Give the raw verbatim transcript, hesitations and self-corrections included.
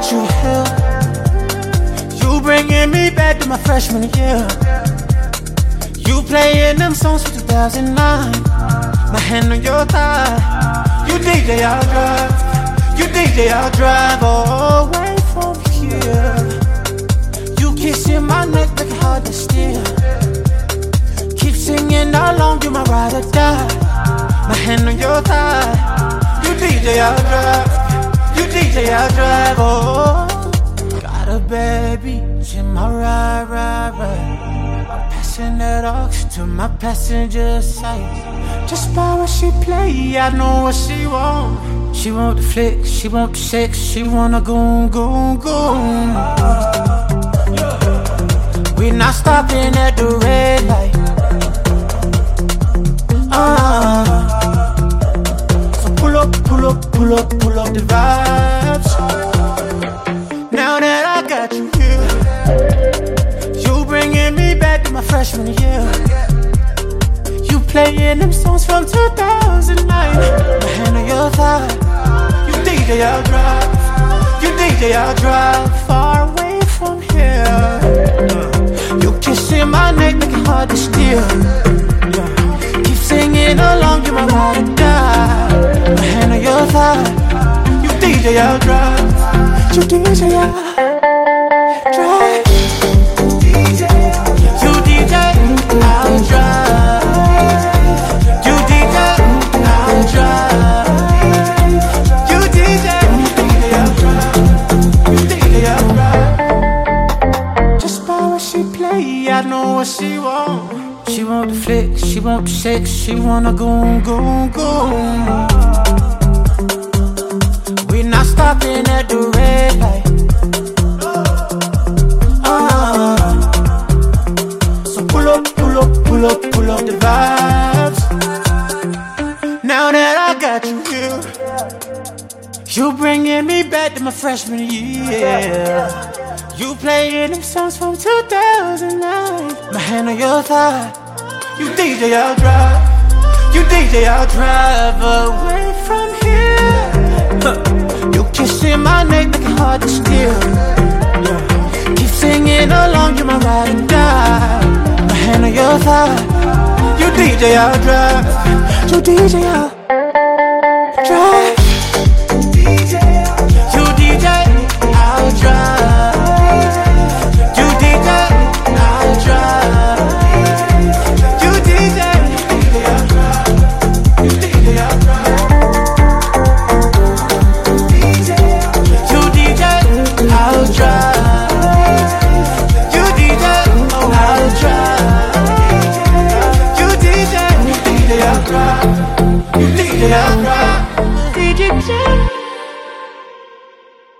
got you here. You bringing me back to my freshman year. You playing them songs from two thousand nine. My hand on your thigh. You D J, I'll drive. You D J, I'll drive away from here. You kissing my neck, make it hard to steer. Keep singing along, you my ride or die. My hand on your thigh. You D J, I'll drive. You D J, I'll drive. Oh, got a baby, she my ride, ride, ride. I'm passing that aux to my passenger side. Just by what she play, I know what she want. She want the flick, she want the sex, she wanna go, go, go. We not stopping at the red light. Uh, so pull up, pull up, pull up, pull up the vibes. Now that I got you here, you bringing me back to my freshman year. You playing them songs from two thousand nine. My hand on your thigh. You D J, I'll drive. You D J, I'll drive far away from here. You kissing my neck, make it hard to steer. Keep singing along, you my ride or die. My hand on your thigh. You D J, I'll drive. You D J, I'll drive. You D J, I'll drive. You D J, I'll drive. You D J, I'll drive. You D J, I'll drive. Just by what she play, I know what she want. She want the flick, she want the sex, she wanna go, go, go. We not stopping at the red light. Uh, so pull up, pull up, pull up, pull up the vibes. Now that I got you here, you bringing me back to my freshman year. You playing them songs from two thousand nine. My hand on your thigh. You D J, I'll drive. You D J, I'll drive away from here. Huh. You kissing my neck, make it hard to steer. Yeah. Keep singing along, you my ride or die. My hand on your thigh. You D J, I'll drive. You D J, I'll drive.